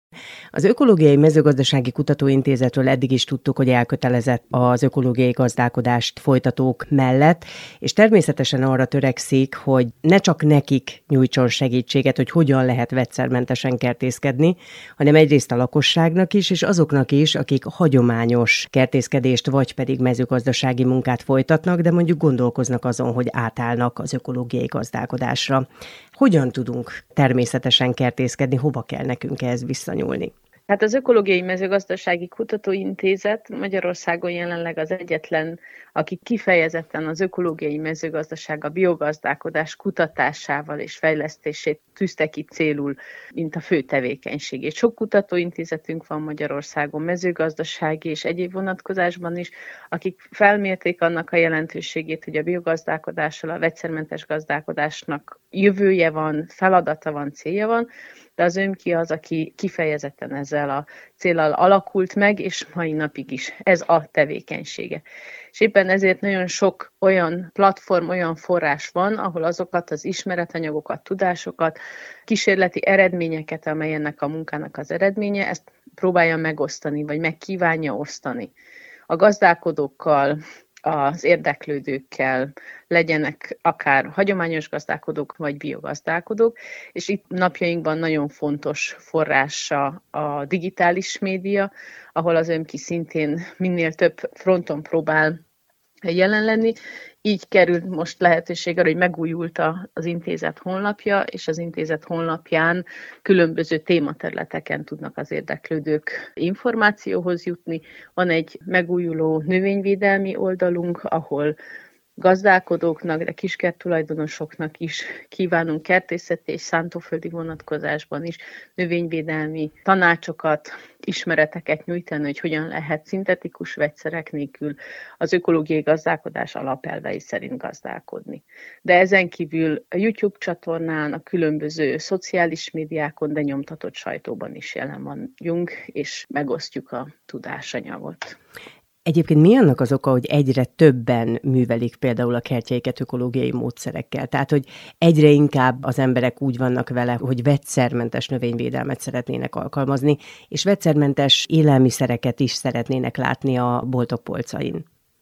Az Ökológiai Mezőgazdasági Kutatóintézetről eddig is tudtuk, hogy elkötelezett az ökológiai gazdálkodást folytatók mellett, és természetesen arra törekszik, hogy ne csak nekik nyújtson segítséget, hogy hogyan lehet vegyszermentesen kertészkedni, hanem egyrészt a lakosságnak is, és azoknak is, akik hagyományos kertészkedést vagy pedig mezőgazdasági munkát folytatnak, de mondjuk gondolkoznak azon, hogy átállnak az ökológiai gazdálkodásra. Hogyan tudunk természetesen kertészkedni, hova kell nekünk ehhez visszanyúlni? Hát az Ökológiai Mezőgazdasági Kutatóintézet Magyarországon jelenleg az egyetlen, aki kifejezetten az ökológiai mezőgazdaság, a biogazdálkodás kutatásával és fejlesztését tűzte ki célul, mint a fő tevékenységét. Sok kutatóintézetünk van Magyarországon mezőgazdasági és egyéb vonatkozásban is, akik felmérték annak a jelentőségét, hogy a biogazdálkodással, a vegyszermentes gazdálkodásnak jövője van, feladata van, célja van, de az ÖMKI az, aki kifejezetten ezzel a céllal alakult meg, és mai napig is ez a tevékenysége. És éppen ezért nagyon sok olyan platform, olyan forrás van, ahol azokat az ismeretanyagokat, tudásokat, kísérleti eredményeket, amely ennek a munkának az eredménye, ezt próbálja megosztani, vagy meg kívánja osztani. A gazdálkodókkal, az érdeklődőkkel, legyenek akár hagyományos gazdálkodók, vagy biogazdálkodók, és itt napjainkban nagyon fontos forrása a digitális média, ahol az ÖMKI szintén minél több fronton próbál jelen lenni. Így került most lehetőség arra, hogy megújult az intézet honlapja, és az intézet honlapján különböző tématerületeken tudnak az érdeklődők információhoz jutni. Van egy megújuló növényvédelmi oldalunk, ahol gazdálkodóknak, de kiskerttulajdonosoknak is kívánunk kertészeti és szántóföldi vonatkozásban is növényvédelmi tanácsokat, ismereteket nyújtani, hogy hogyan lehet szintetikus vegyszerek nélkül az ökológiai gazdálkodás alapelvei szerint gazdálkodni. De ezen kívül a YouTube csatornán, a különböző szociális médiákon, de nyomtatott sajtóban is jelen vagyunk, és megosztjuk a tudásanyagot. Egyébként mi annak az oka, hogy egyre többen művelik például a kertjeiket ökológiai módszerekkel? Tehát, hogy egyre inkább az emberek úgy vannak vele, hogy vegyszermentes növényvédelmet szeretnének alkalmazni, és vegyszermentes élelmiszereket is szeretnének látni a boltok polcain.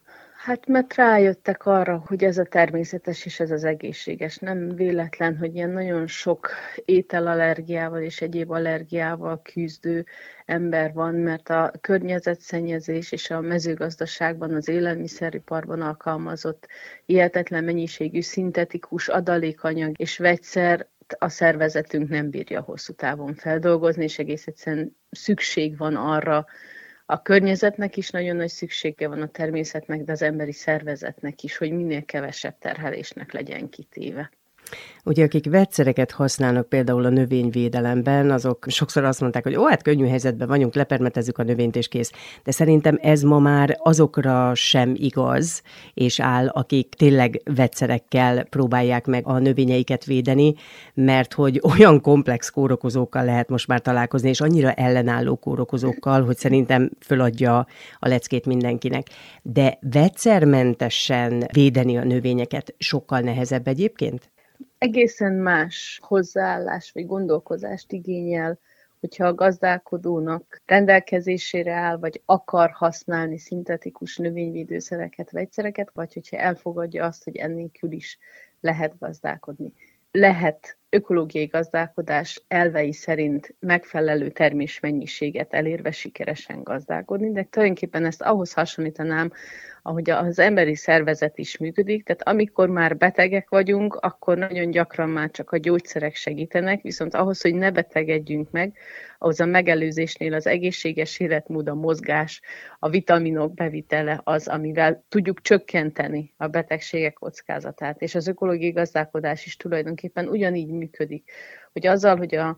Hát mert rájöttek arra, hogy ez a természetes és ez az egészséges. Nem véletlen, hogy ilyen nagyon sok ételallergiával és egyéb allergiával küzdő ember van, mert a környezetszennyezés és a mezőgazdaságban, az élelmiszeriparban alkalmazott hihetetlen mennyiségű szintetikus adalékanyag és vegyszer a szervezetünk nem bírja hosszú távon feldolgozni, és egész egyszerűen szükség van arra, a környezetnek is nagyon nagy szüksége van, a természetnek, de az emberi szervezetnek is, hogy minél kevesebb terhelésnek legyen kitéve. Ugye, akik vegyszereket használnak például a növényvédelemben, azok sokszor azt mondták, hogy hát könnyű helyzetben vagyunk, lepermetezzük a növényt és kész. De szerintem ez ma már azokra sem igaz, és áll, akik tényleg vegyszerekkel próbálják meg a növényeiket védeni, mert hogy olyan komplex kórokozókkal lehet most már találkozni, és annyira ellenálló kórokozókkal, hogy szerintem föladja a leckét mindenkinek. De vegyszermentesen védeni a növényeket sokkal nehezebb egyébként? Egészen más hozzáállás vagy gondolkozást igényel, hogyha a gazdálkodónak rendelkezésére áll, vagy akar használni szintetikus növényvédőszereket, vegyszereket, vagy hogyha elfogadja azt, hogy ennélkül is lehet gazdálkodni. Lehet ökológiai gazdálkodás elvei szerint megfelelő termésmennyiséget elérve sikeresen gazdálkodni, de tulajdonképpen ezt ahhoz hasonlítanám, ahogy az emberi szervezet is működik, tehát amikor már betegek vagyunk, akkor nagyon gyakran már csak a gyógyszerek segítenek, viszont ahhoz, hogy ne betegedjünk meg, ahhoz a megelőzésnél az egészséges életmód, a mozgás, a vitaminok bevitele az, amivel tudjuk csökkenteni a betegségek kockázatát. És az ökológiai gazdálkodás is tulajdonképpen ugyanígy működik, hogy azzal, hogy a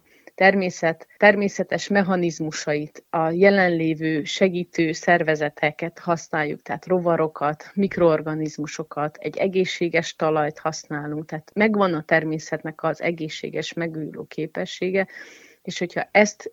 természetes mechanizmusait, a jelenlévő segítő szervezeteket használjuk, tehát rovarokat, mikroorganizmusokat, egy egészséges talajt használunk, tehát megvan a természetnek az egészséges megújuló képessége, és hogyha ezt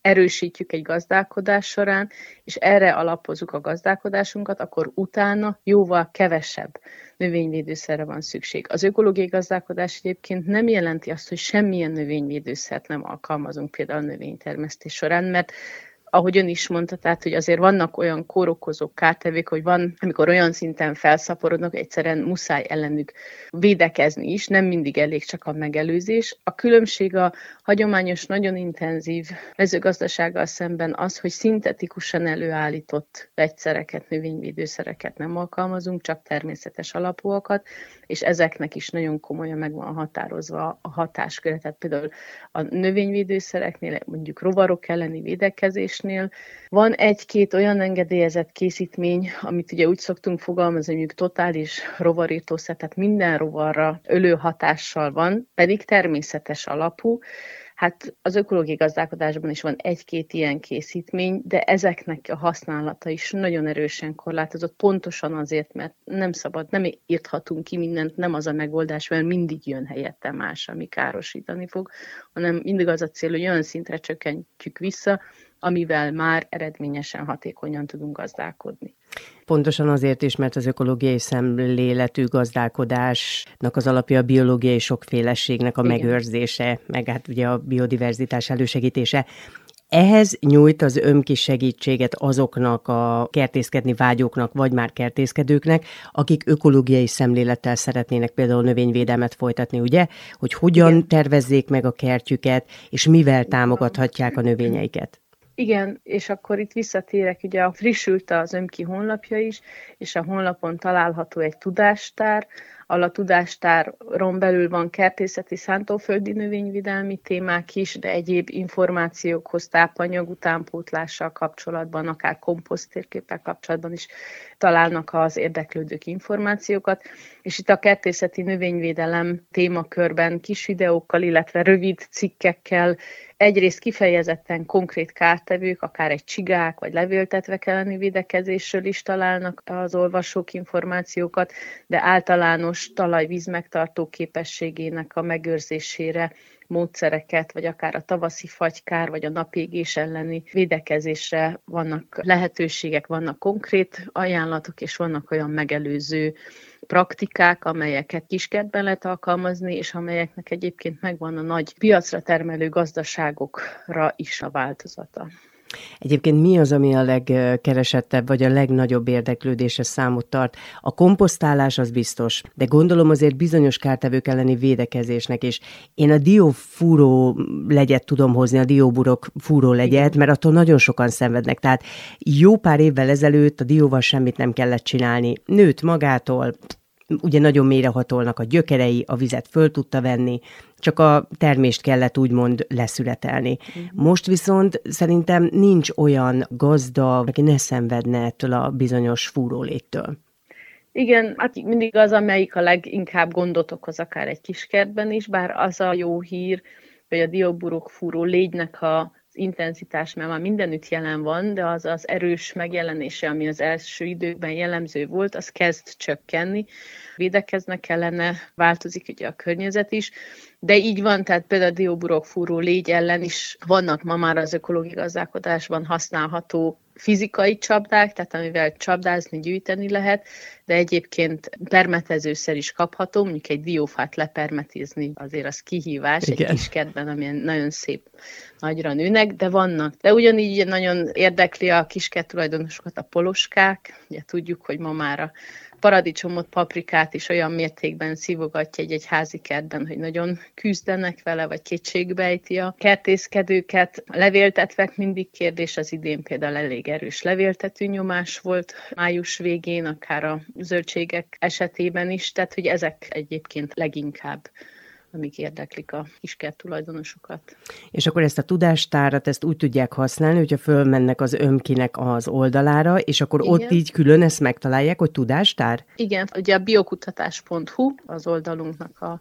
erősítjük egy gazdálkodás során, és erre alapozzuk a gazdálkodásunkat, akkor utána jóval kevesebb növényvédőszerre van szükség. Az ökológiai gazdálkodás egyébként nem jelenti azt, hogy semmilyen növényvédőszert nem alkalmazunk például a növénytermesztés során, mert ahogy ön is mondta, tehát, hogy azért vannak olyan kórokozók, kártevők, hogy van, amikor olyan szinten felszaporodnak, egyszerűen muszáj ellenük védekezni is, nem mindig elég csak a megelőzés. A különbség a hagyományos, nagyon intenzív mezőgazdasággal szemben az, hogy szintetikusan előállított vegyszereket, növényvédőszereket nem alkalmazunk, csak természetes alapúakat, és ezeknek is nagyon komolyan meg van határozva a hatásköre. Tehát például a növényvédőszereknél, mondjuk rovarok elleni védekezésnél van egy-két olyan engedélyezett készítmény, amit ugye úgy szoktunk fogalmazni, hogy totális rovarírtószer, tehát minden rovarra ölő hatással van, pedig természetes alapú. Hát az ökológiai gazdálkodásban is van egy-két ilyen készítmény, de ezeknek a használata is nagyon erősen korlátozott, pontosan azért, mert nem szabad, nem írthatunk ki mindent, nem az a megoldás, mert mindig jön helyette más, ami károsítani fog, hanem mindig az a cél, hogy olyan szintre csökkentjük vissza, amivel már eredményesen, hatékonyan tudunk gazdálkodni. Pontosan azért is, mert az ökológiai szemléletű gazdálkodásnak az alapja a biológiai sokféleségnek a megőrzése, meg hát ugye a biodiverzitás elősegítése. Ehhez nyújt az ÖMKI segítséget azoknak a kertészkedni vágyóknak, vagy már kertészkedőknek, akik ökológiai szemlélettel szeretnének például növényvédelmet folytatni, ugye? Hogy hogyan tervezzék meg a kertjüket, és mivel támogathatják a növényeiket. Igen, és akkor itt visszatérek, ugye frissült az ÖMKI honlapja is, és a honlapon található egy tudástár, a tudástáron belül van kertészeti, szántóföldi növényvédelmi témák is, de egyéb információkhoz, tápanyag utánpótlással kapcsolatban, akár komposzttérképpel kapcsolatban is találnak az érdeklődők információkat. És itt a kertészeti növényvédelem témakörben kis videókkal, illetve rövid cikkekkel, egyrészt kifejezetten konkrét kártevők, akár egy csigák vagy levéltetvek elleni védekezésről is találnak az olvasók információkat, de általános talajvíz megtartó képességének a megőrzésére módszereket, vagy akár a tavaszi fagykár, vagy a napégés elleni védekezésre vannak lehetőségek, vannak konkrét ajánlatok, és vannak olyan megelőző praktikák, amelyeket kiskertben lehet alkalmazni, és amelyeknek egyébként megvan a nagy piacra termelő gazdaságokra is a változata. Egyébként mi az, ami a legkeresettebb, vagy a legnagyobb érdeklődésre számot tart? A komposztálás az biztos, de gondolom azért bizonyos kártevők elleni védekezésnek is. Én a diófúró legyet tudom hozni, a dióburok fúró legyet, mert attól nagyon sokan szenvednek. Tehát jó pár évvel ezelőtt a dióval semmit nem kellett csinálni. Nőtt magától, ugye nagyon mélyre hatolnak a gyökerei, a vizet föl tudta venni, csak a termést kellett úgymond leszületelni. Most viszont szerintem nincs olyan gazda, aki ne szenvedne ettől a bizonyos fúróléttől. Igen, hát mindig az, amelyik a leginkább gondot okoz akár egy kiskertben is, bár az a jó hír, hogy a dióburok fúró légynek az intenzitás, mert már mindenütt jelen van, de az erős megjelenése, ami az első időkben jellemző volt, az kezd csökkenni. Védekeznek ellene, változik ugye a környezet is, de így van, tehát például a dióburok fúró légy ellen is vannak ma már az ökológiai gazdálkodásban használható fizikai csapdák, tehát amivel csapdázni, gyűjteni lehet, de egyébként permetezőszer is kapható, mondjuk egy diófát lepermetizni, azért az kihívás. Igen. Egy kiskertben, amilyen nagyon szép nagyra nőnek, de vannak. De ugyanígy nagyon érdekli a kiskert tulajdonosokat a poloskák, ugye tudjuk, hogy ma már a paradicsomot, paprikát is olyan mértékben szívogatja egy házi kertben, hogy nagyon küzdenek vele, vagy kétségbejti a kertészkedőket. A levéltetvek mindig kérdés, az idén például elég erős levéltető nyomás volt május végén, akár a zöldségek esetében is, tehát hogy ezek egyébként leginkább amik érdeklik a kiskert tulajdonosokat. És akkor ezt a tudástárat, ezt úgy tudják használni, hogyha fölmennek az ÖMKI-nek az oldalára, és akkor igen. Ott így külön ezt megtalálják, hogy tudástár? Igen, ugye a biokutatás.hu az oldalunknak a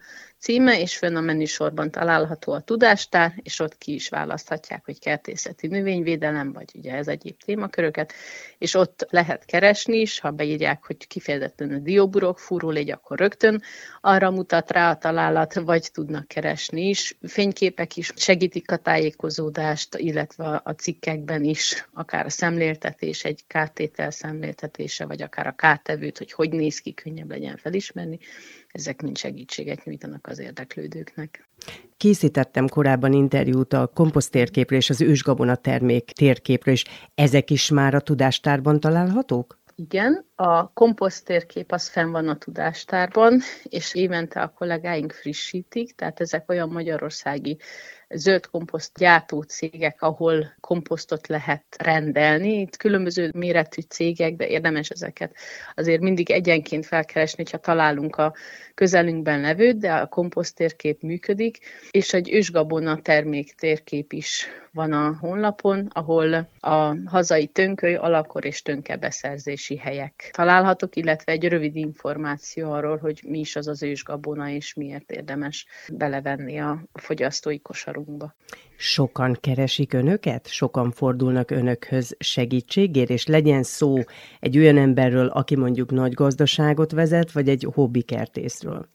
címe, és fönn a menüsorban található a tudástár, és ott ki is választhatják, hogy kertészeti növényvédelem, vagy ugye ez egyéb témaköröket, és ott lehet keresni is, ha beírják, hogy kifejezetten a dióburok, fúrólégy, akkor rögtön arra mutat rá a találat, vagy tudnak keresni is. Fényképek is segítik a tájékozódást, illetve a cikkekben is, akár a szemléltetés, egy kártétel szemléltetése, vagy akár a kártevőt, hogy néz ki, könnyebb legyen felismerni. Ezek mind segítséget nyújtanak az érdeklődőknek. Készítettem korábban interjút a komposzttérképről és az ősgabona termék térképről, és ezek is már a tudástárban találhatók? Igen, a komposzttérkép az fenn van a tudástárban, és évente a kollégáink frissítik, tehát ezek olyan magyarországi zöld komposzt gyártó cégek, ahol komposztot lehet rendelni. Itt különböző méretű cégek, de érdemes ezeket azért mindig egyenként felkeresni, ha találunk a közelünkben levőt, de a komposzttérkép működik, és egy ősgabona termék térkép is van a honlapon, ahol a hazai tönköly, alakor és tönke beszerzési helyek találhatók, illetve egy rövid információ arról, hogy mi is az az ősgabona, és miért érdemes belevenni a fogyasztói kosarunkba. Sokan keresik önöket? Sokan fordulnak önökhöz segítségért, és legyen szó egy olyan emberről, aki mondjuk nagy gazdaságot vezet, vagy egy hobbikertészről?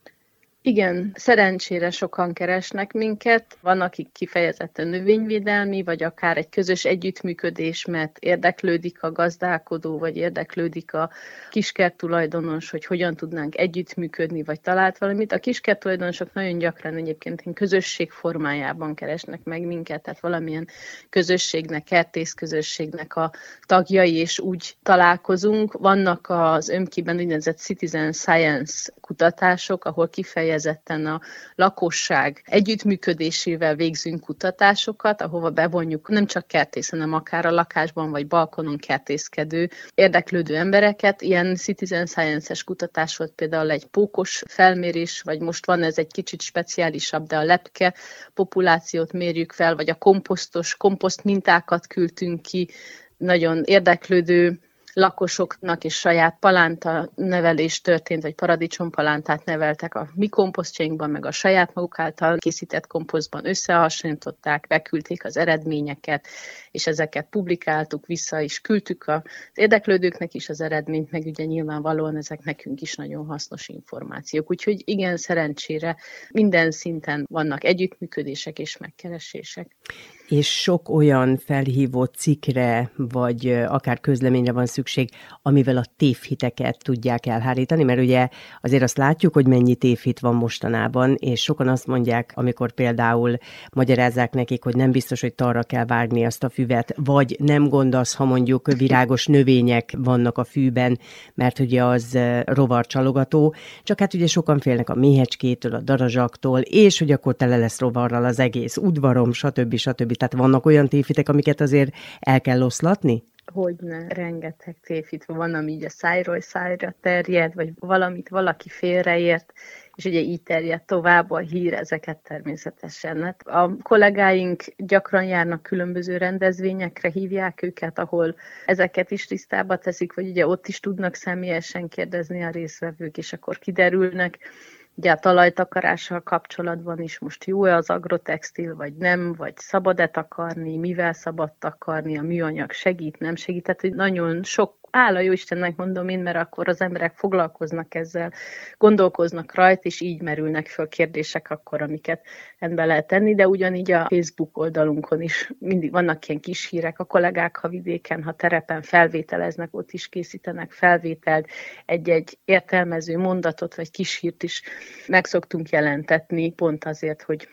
Igen, szerencsére sokan keresnek minket, van, akik kifejezetten növényvédelmi, vagy akár egy közös együttműködés, mert érdeklődik a gazdálkodó, vagy érdeklődik a kiskert tulajdonos, hogy hogyan tudnánk együttműködni, vagy talált valamit. A kiskert tulajdonosok nagyon gyakran egyébként közösség formájában keresnek meg minket, tehát valamilyen közösségnek, kertészközösségnek a tagjai, és úgy találkozunk. Vannak az ÖMKI-ben úgynevezett Citizen Science kutatások, ahol kifejezetten a lakosság együttműködésével végzünk kutatásokat, ahova bevonjuk nem csak kertész, hanem akár a lakásban vagy balkonon kertészkedő, érdeklődő embereket. Ilyen Citizen Science-es kutatás volt például egy pókos felmérés, vagy most van ez egy kicsit speciálisabb, de a lepke populációt mérjük fel, vagy a komposzt mintákat küldtünk ki, nagyon érdeklődő lakosoknak is saját palánta nevelés történt, vagy paradicsompalántát neveltek a mi komposztjainkban, meg a saját maguk által készített komposztban összehasonlították, beküldték az eredményeket, és ezeket publikáltuk, vissza is küldtük az érdeklődőknek is az eredményt, meg ugye nyilvánvalóan ezek nekünk is nagyon hasznos információk. Úgyhogy igen, szerencsére minden szinten vannak együttműködések és megkeresések. És sok olyan felhívó cikkre, vagy akár közleményre van szükség, amivel a tévhiteket tudják elhárítani, mert ugye azért azt látjuk, hogy mennyi tévhit van mostanában, és sokan azt mondják, amikor például magyarázzák nekik, hogy nem biztos, hogy talra kell vágni azt a füvet, vagy nem gond az, ha mondjuk virágos növények vannak a fűben, mert ugye az rovarcsalogató, csak hát ugye sokan félnek a méhecskétől, a darazsaktól, és hogy akkor tele lesz rovarral az egész udvarom, stb. Tehát vannak olyan tévhitek, amiket azért el kell oszlatni? Hogyne, rengeteg tévhit van, ami így a szájról szájra terjed, vagy valamit valaki félreért, és ugye így terjed tovább a hír, ezeket természetesen. Hát a kollégáink gyakran járnak különböző rendezvényekre, hívják őket, ahol ezeket is tisztába teszik, vagy ugye ott is tudnak személyesen kérdezni a résztvevők, és akkor kiderülnek. Ugye a talajtakarással kapcsolatban is most jó-e az agrotextil, vagy nem, vagy szabad-e takarni, mivel szabad takarni, a műanyag segít, nem segít. Tehát hogy nagyon sok, hála jó Istennek mondom én, mert akkor az emberek foglalkoznak ezzel, gondolkoznak rajta, és így merülnek föl kérdések akkor, amiket rendbe lehet tenni, de ugyanígy a Facebook oldalunkon is mindig vannak ilyen kis hírek, a kollégák, ha vidéken, ha terepen felvételeznek, ott is készítenek felvételt, egy-egy értelmező mondatot, vagy kis hírt is meg szoktunk jelentetni, pont azért, hogy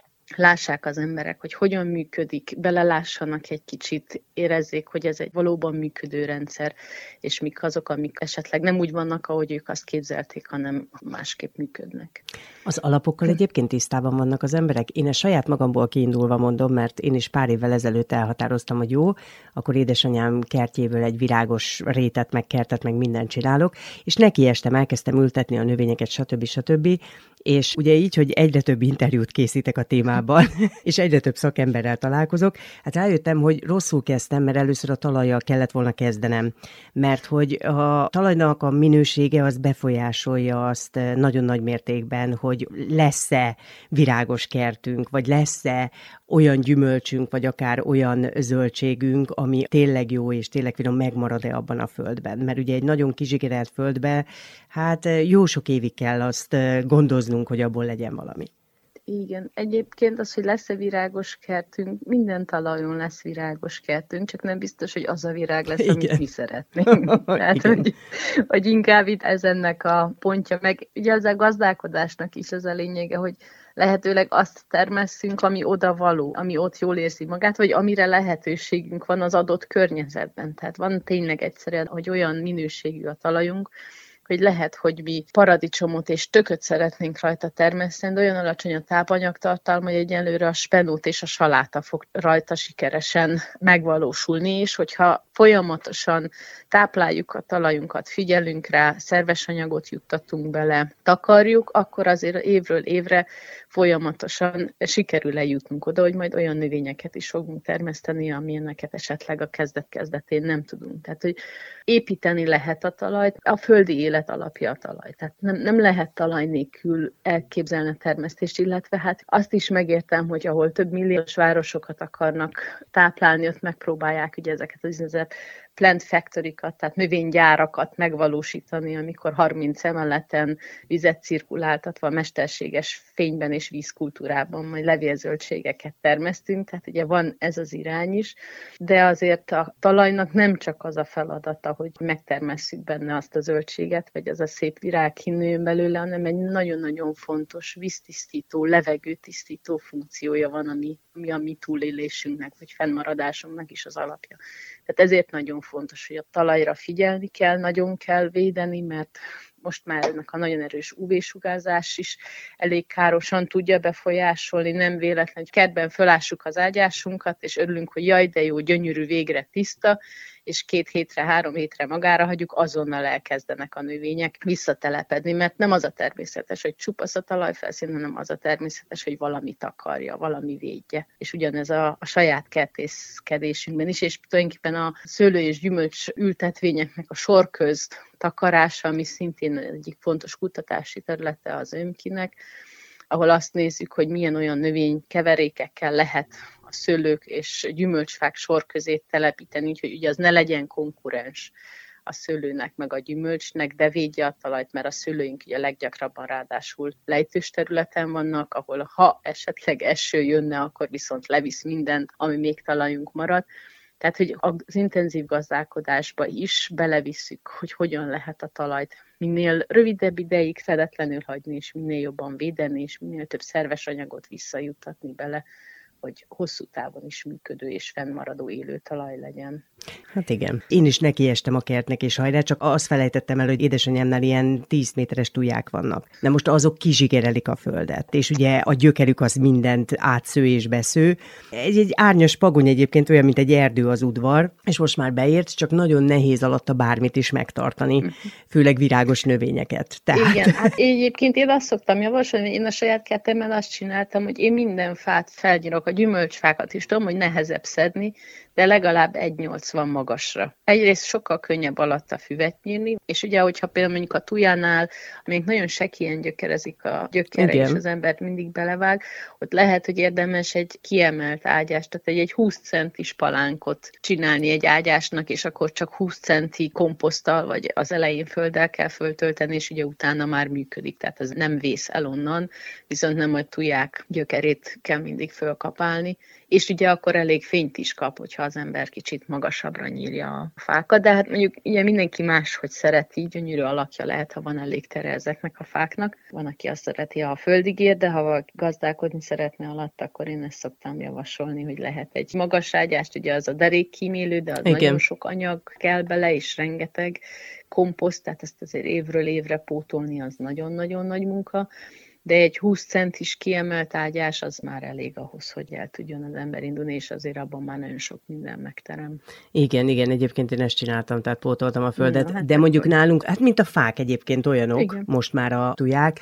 lássák az emberek, hogy hogyan működik, belelássanak egy kicsit, érezzék, hogy ez egy valóban működő rendszer, és mik azok, amik esetleg nem úgy vannak, ahogy ők azt képzelték, hanem másképp működnek. Az alapokkal egyébként tisztában vannak az emberek? Én ezt saját magamból kiindulva mondom, mert én is pár évvel ezelőtt elhatároztam, hogy jó, akkor édesanyám kertjéből egy virágos rétet, meg kertet, meg mindent csinálok, és nekiestem, elkezdtem ültetni a növényeket, stb. És ugye így, hogy egyre több interjút készítek a témában, és egyre több szakemberrel találkozok, hát rájöttem, hogy rosszul kezdtem, mert először a talajjal kellett volna kezdenem. Mert hogy a talajnak a minősége az befolyásolja azt nagyon nagy mértékben, hogy lesz-e virágos kertünk, vagy lesz-e olyan gyümölcsünk, vagy akár olyan zöldségünk, ami tényleg jó, és tényleg finom, megmarad-e abban a földben. Mert ugye egy nagyon kizsigerelt földbe, hát jó sok évig kell azt gondoznunk, hogy abból legyen valami. Igen, egyébként az, hogy lesz-e virágos kertünk, minden talajon lesz virágos kertünk, csak nem biztos, hogy az a virág lesz, amit mi szeretnénk. Tehát, hogy inkább itt ez ennek a pontja, meg ugye az a gazdálkodásnak is az a lényege, hogy lehetőleg azt termesszünk, ami oda való, ami ott jól érzi magát, vagy amire lehetőségünk van az adott környezetben. Tehát van tényleg egyszerűen, hogy olyan minőségű a talajunk, hogy lehet, hogy mi paradicsomot és tököt szeretnénk rajta termeszteni, de olyan alacsony a tápanyagtartalma, hogy egyelőre a spenót és a saláta fog rajta sikeresen megvalósulni, és hogyha folyamatosan tápláljuk a talajunkat, figyelünk rá, szerves anyagot juttatunk bele, takarjuk, akkor azért évről évre folyamatosan sikerül eljutnunk oda, hogy majd olyan növényeket is fogunk termeszteni, amilyeneket esetleg a kezdet-kezdetén nem tudunk. Tehát, hogy építeni lehet a talajt, a földi élet alapja a talaj. Tehát nem lehet talaj nélkül elképzelni a termesztést, illetve hát azt is megértem, hogy ahol több milliós városokat akarnak táplálni, ott megpróbálják ugye ezeket az plant factory-kat, tehát növénygyárakat megvalósítani, amikor 30 emeleten vizet cirkuláltatva mesterséges fényben és vízkultúrában majd levélzöldségeket termesztünk, tehát ugye van ez az irány is, de azért a talajnak nem csak az a feladata, hogy megtermesszük benne azt a zöldséget, vagy az a szép virág kinőjön belőle, hanem egy nagyon-nagyon fontos víztisztító, levegőtisztító funkciója van, ami a mi túlélésünknek, vagy fennmaradásunknak is az alapja. Tehát ezért nagyon fontos, hogy a talajra figyelni kell, nagyon kell védeni, mert most már ennek a nagyon erős UV-sugárzás is elég károsan tudja befolyásolni, nem véletlen, hogy kertben fölássuk az ágyásunkat, és örülünk, hogy jaj, de jó, gyönyörű, végre tiszta, és 2 hétre, 3 hétre magára hagyjuk, azonnal elkezdenek a növények visszatelepedni, mert nem az a természetes, hogy csupasz a talajfelszín, hanem az a természetes, hogy valamit akarja, valami védje. És ugyanez a saját kertészkedésünkben is, és tulajdonképpen a szőlő és gyümölcs ültetvényeknek a sorköz takarása, ami szintén egyik fontos kutatási területe az ÖMKI-nek, ahol azt nézzük, hogy milyen olyan növénykeverékekkel lehet a szőlők és gyümölcsfák sor közé telepíteni, úgyhogy ugye az ne legyen konkurens a szőlőnek meg a gyümölcsnek, de védje a talajt, mert a szőlőink ugye leggyakrabban ráadásul lejtős területen vannak, ahol ha esetleg eső jönne, akkor viszont levisz mindent, ami még talajunk marad. Tehát, hogy az intenzív gazdálkodásba is belevisszük, hogy hogyan lehet a talajt minél rövidebb ideig fedetlenül hagyni, és minél jobban védeni, és minél több szerves anyagot visszajuttatni bele, hogy hosszú távon is működő és fennmaradó élő talaj legyen. Hát igen. Én is nekiestem a kertnek, és hajrá, csak azt felejtettem el, hogy édesanyámnál ilyen 10 méteres tuják vannak. De most azok kizsigerelik a földet, és ugye a gyökerük az mindent átsző és besző. Egy árnyas pagony egyébként olyan, mint egy erdő az udvar, és most már beért, csak nagyon nehéz alatta bármit is megtartani, főleg virágos növényeket. Tehát... Igen, hát egyébként én azt szoktam javasolni, hogy én a saját kertemben azt csináltam, hogy én minden fát felnyírok, a gyümölcsfákat is tudom, hogy nehezebb szedni, de legalább 1,80 magasra. Egyrészt sokkal könnyebb alatta füvet nyírni, és ugye, hogyha például mondjuk a tujánál, amelyik nagyon sekélyen gyökerezik a gyökere, és az embert mindig belevág, ott lehet, hogy érdemes egy kiemelt ágyást, tehát egy 20 centis palánkot csinálni egy ágyásnak, és akkor csak 20 centi komposzttal, vagy az elején földdel kell föltölteni, és ugye utána már működik, tehát ez nem vész el onnan, viszont nem a tuják gyökerét kell mindig fölkapálni, és ugye akkor elég fényt is kap, hogyha az ember kicsit magasabbra nyírja a fákat, de hát mondjuk ugye mindenki máshogy szereti, gyönyörű alakja lehet, ha van elég tere ezeknek a fáknak. Van, aki azt szereti, ha a földig ér, de ha valaki gazdálkodni szeretne alatt, akkor én ezt szoktam javasolni, hogy lehet egy magas ágyást, ugye az a derékkímélő, de az nagyon sok anyag kell bele, és rengeteg komposzt, tehát ezt azért évről évre pótolni, az nagyon-nagyon nagy munka. de egy 20 centis kiemelt ágyás az már elég ahhoz, hogy el tudjon az ember indulni, és azért abban már nagyon sok minden megterem. Igen, egyébként én ezt csináltam, tehát pótoltam a földet, Na, hát de mondjuk nálunk, hát mint a fák egyébként olyanok, igen. Most már a tuják,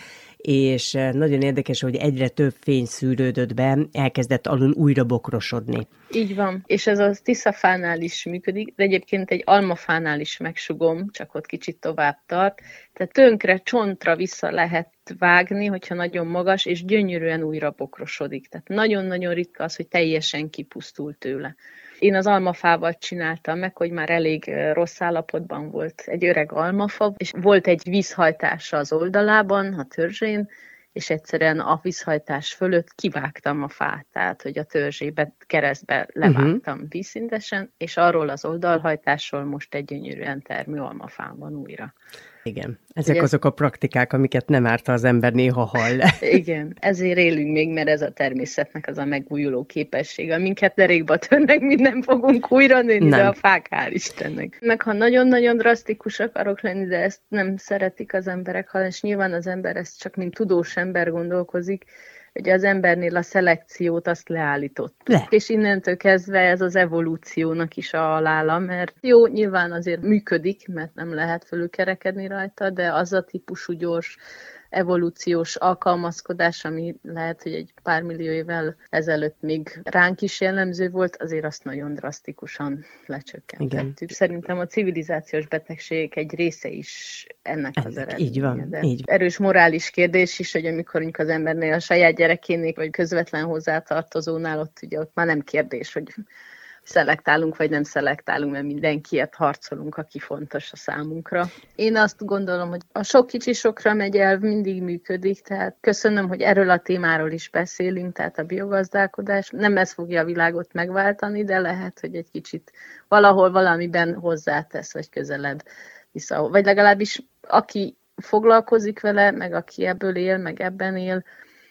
és nagyon érdekes, hogy egyre több fény szűrődött be, elkezdett alul újra bokrosodni. Így van, és ez a tiszafánál is működik, de egyébként egy almafánál is megsugom, csak ott kicsit tovább tart. Tehát tönkre, csontra vissza lehet vágni, hogyha nagyon magas, és gyönyörűen újra bokrosodik. Tehát nagyon-nagyon ritka az, hogy teljesen kipusztul tőle. Én az almafával csináltam meg, hogy már elég rossz állapotban volt egy öreg almafa, és volt egy vízhajtása az oldalában, a törzsén, és egyszerűen a vízhajtás fölött kivágtam a fát, tehát hogy a törzsébe, keresztbe levágtam vízszintesen, és arról az oldalhajtásról most egy gyönyörűen termő almafán van újra. Igen, ezek azok a praktikák, amiket nem árt, az ember néha hall. Igen, ezért élünk még, mert ez a természetnek az a megújuló képessége. Minket derékba törnek, mi nem fogunk újra nőni, de a fák, hál' Istennek. Meg ha nagyon-nagyon drasztikus akarok lenni, de ezt nem szeretik az emberek, és nyilván az ember ezt csak mint tudós ember gondolkozik, hogy az embernél a szelekciót azt leállítottuk. És innentől kezdve ez az evolúciónak is a halála, mert jó, nyilván azért működik, mert nem lehet fölülkerekedni rajta, de az a típusú gyors evolúciós alkalmazkodás, ami lehet, hogy egy pár millió évvel ezelőtt még ránk is jellemző volt, azért azt nagyon drasztikusan lecsökkentettük. Szerintem a civilizációs betegségek egy része is ennek az eredménye. Így van. Erős morális kérdés is, hogy amikor az embernél a saját gyerekénél, vagy közvetlen hozzátartozónál, ott már nem kérdés, hogy szelektálunk, vagy nem szelektálunk, mert mindenkiért harcolunk, aki fontos a számunkra. Én azt gondolom, hogy a sok kicsi sokra megy elv mindig működik, tehát köszönöm, hogy erről a témáról is beszélünk, tehát a biogazdálkodás. Nem ez fogja a világot megváltani, de lehet, hogy egy kicsit valahol valamiben hozzátesz, vagy közelebb vissza. Vagy legalábbis aki foglalkozik vele, meg aki ebből él, meg ebben él,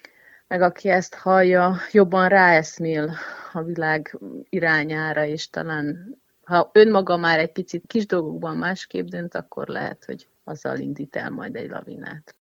meg aki ezt hallja, jobban ráeszmél a világ irányára, és talán, ha önmaga már egy picit kis dolgokban másképp dönt, akkor lehet, hogy azzal indít el majd egy lavinát.